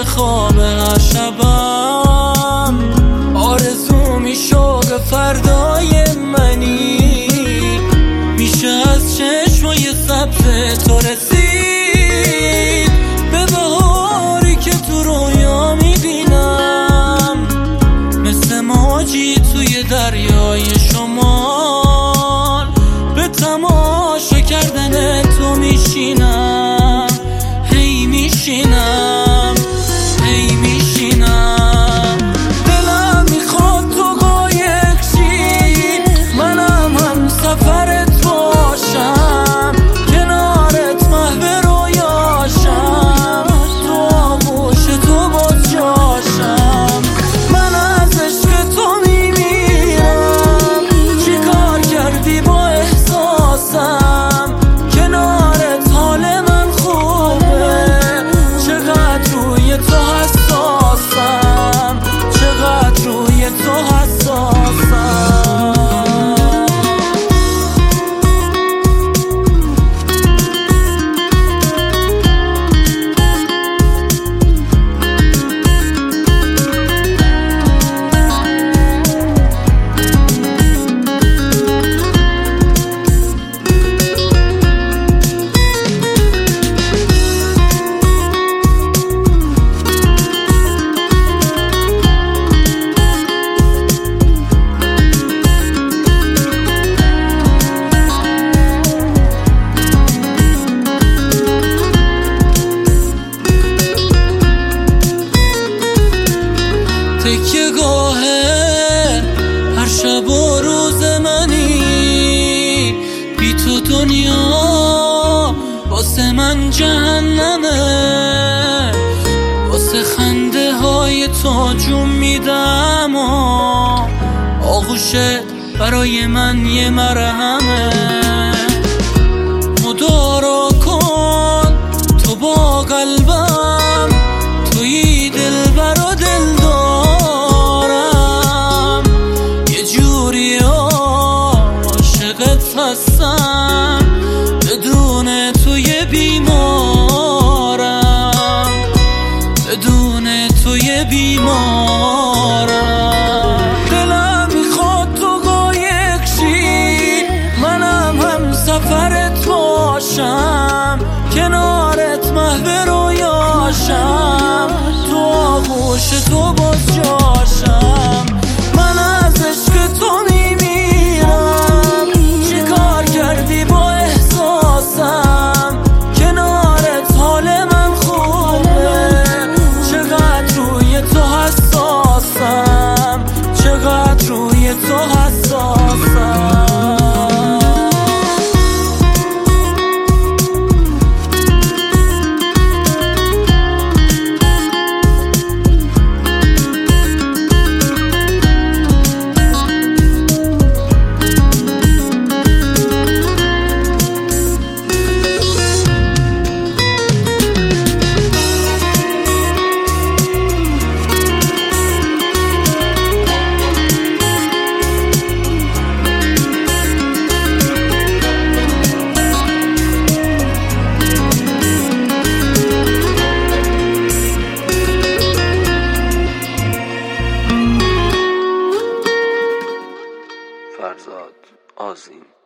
خواب هر شبم آرزو میشه فردای منی، میشه از چشمای سبز تو رسید به بهاری که تو رویا میبینم، مثل موجی توی دریای شمال به تماشا کردن تو میشینم، هی میشینم هی میشینم. دلم میخواد تو قایق شی، منم هم سفرت باشم، کنارت محو رویاشم، تو آغوش تو باز جاشم. من از عشق تو میمیرم، چی کار کردی با احساسم، کنارت حال من خوبه، چقدر روی تو حساسم، چقدر روی تو حساسم. تکیه گاه هر شب و روز منی، بی تو دنیا واسه من جهنمه، واسه خنده های تو جون میدم و آغوشت برای من یه مرهمه. مدارا کن تو با قلبم، توی دلبر و دلدارم، یه جوری عاشقت هستم، بدون توی بیمارم، بدون توی بیمارم. دلم میخواد تو قایق شی، منم هم سفرت باشم، کنارت محو رویاشم، تو آغوش تو باز جاشم. من از عشق تو میمیرم، چی کار کردی با احساسم، کنارت حال من خوبه، چقدر روی تو حساسم، چقدر روی تو حساسم. فرزاد آذین.